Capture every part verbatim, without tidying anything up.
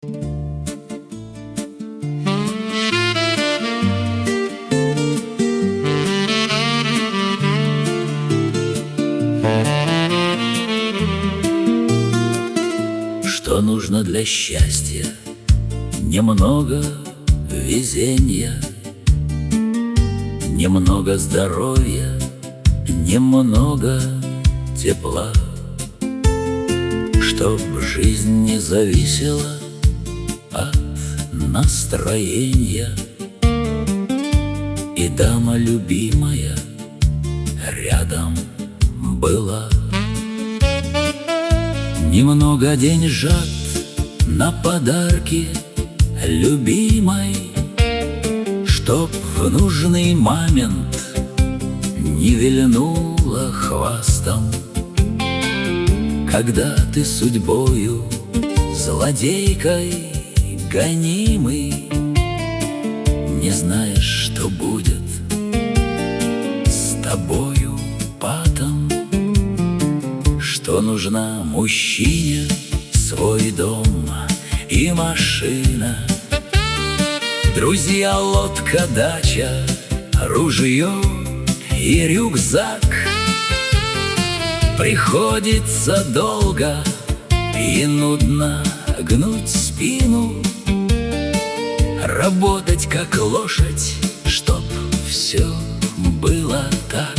Что нужно для счастья? Немного везения, немного здоровья, немного тепла, чтоб жизнь не зависела от настроения, и дама любимая рядом была. Немного деньжат на подарки любимой, чтоб в нужный момент не вильнула хвостом, когда ты судьбою злодейкой гонимый, не знаешь, что будет с тобою потом. Что нужна мужчине свой дом и машина, друзья, лодка, дача, ружье и рюкзак. Приходится долго и нудно гнуть спину, работать как лошадь, чтоб все было так.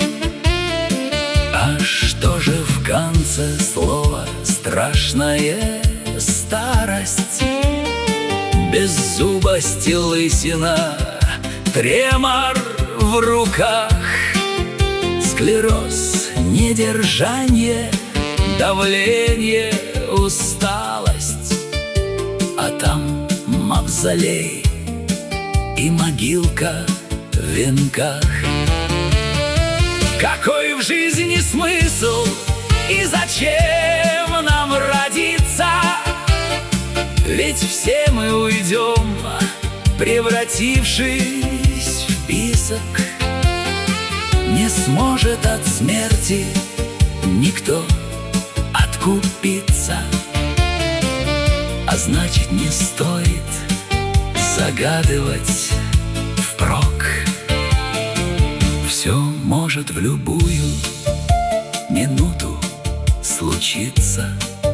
А что же в конце слова страшная старость? Беззубость и лысина, тремор в руках, склероз, недержание, давление, усталость, а там мавзолей и могилка в венках. Какой в жизни смысл и зачем нам родиться? Ведь все мы уйдем, превратившись в песок. Не сможет от смерти никто откупиться, а значит, не стоит загадывать впрок. Все может в любую минуту случиться.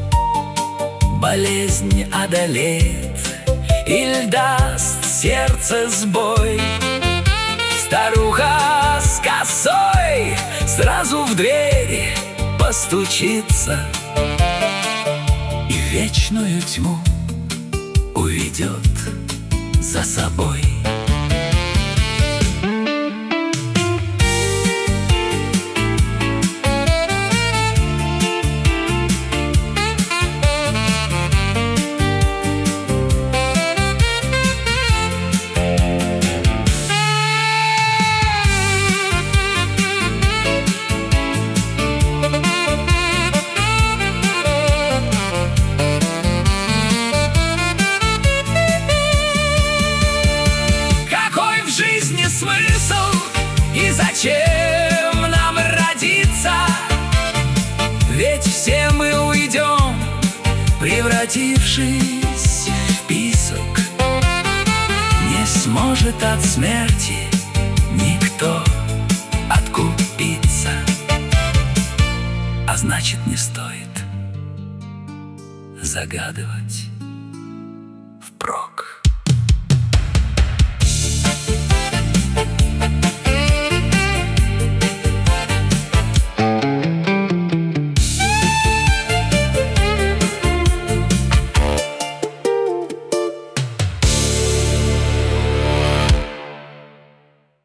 Болезнь одолеет или даст сердце сбой. Старуха с косой сразу в дверь постучится и вечную тьму уведет за собой. Смысл и зачем нам родиться? Ведь все мы уйдем, превратившись в песок. Не сможет от смерти никто откупиться, а значит, не стоит загадывать